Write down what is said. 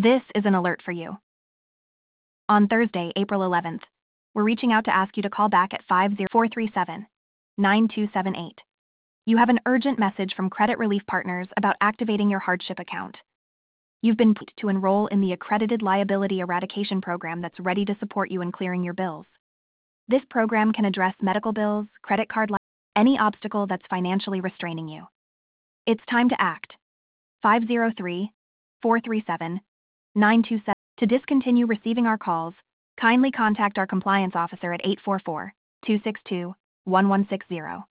This is an alert for you. On Thursday, April 11th, we're reaching out to ask you to call back at 50437-9278. You have an urgent message from Credit Relief Partners about activating your hardship account. You've been put to enroll in the Accredited Liability Eradication Program that's ready to support you in clearing your bills. This program can address medical bills, credit card any obstacle that's financially restraining you. It's time to act. 503-437-9278. To discontinue receiving our calls, kindly contact our compliance officer at 844-262-1160.